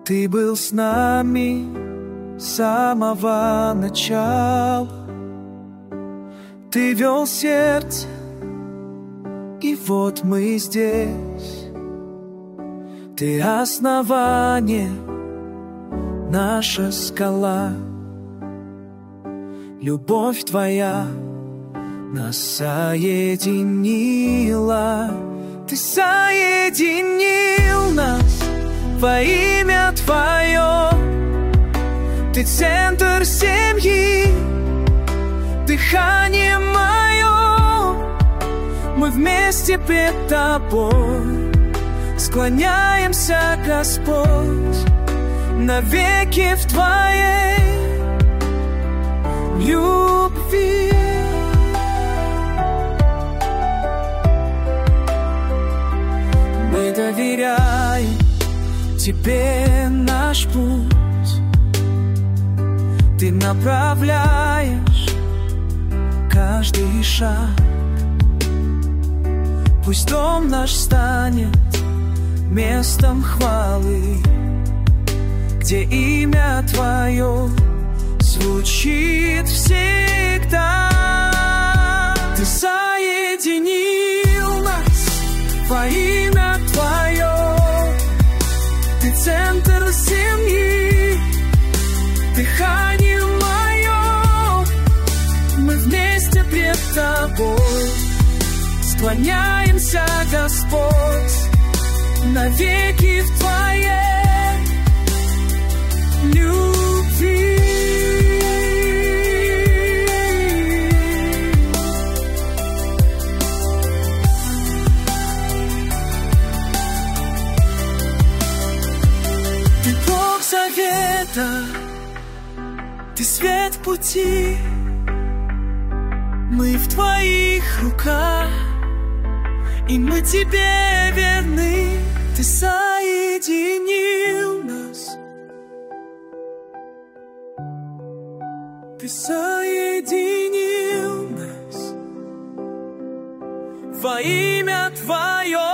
Ты был с нами с самого начала. Ты вел сердце, и вот мы здесь. Ты основание, наша скала. Любовь твоя нас соединила. Ты соединил нас во имя Твое. Ты центр семьи, дыхание мое. Мы вместе пред Тобой склоняемся, Господь, навеки в Твоей любви. Мы доверяем Тебе наш путь. Ты направляешь каждый шаг. Пусть дом наш станет местом хвалы, где имя Твое звучит всегда. Ты соединил нас во имя Твое. Ты центр семьи, дыхание мое. Мы вместе пред Тобой склоняемся, Господь, навеки в Твоей любви. Ты Бог завета, Ты свет пути. Мы в Твоих руках, и мы Тебе верны. Ты соединил нас. Ты соединил нас во имя Твое.